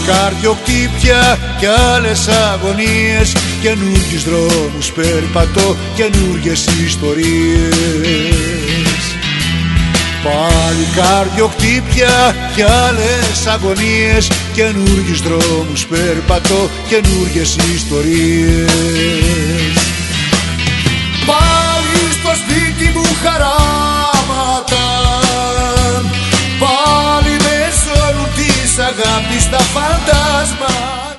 καρδιοκτύπια κι άλλες αγωνίες, καινούργιους δρόμους περπατώ, καινούργιες ιστορίες. Πάλι καρδιοκτύπια κι άλλες αγωνίες, καινούργιους δρόμους περπατώ, καινούργιες ιστορίες. Πάλι στο σπίτι μου χαράματα, πάλι με όλου της αγάπης τα φαντάσματα.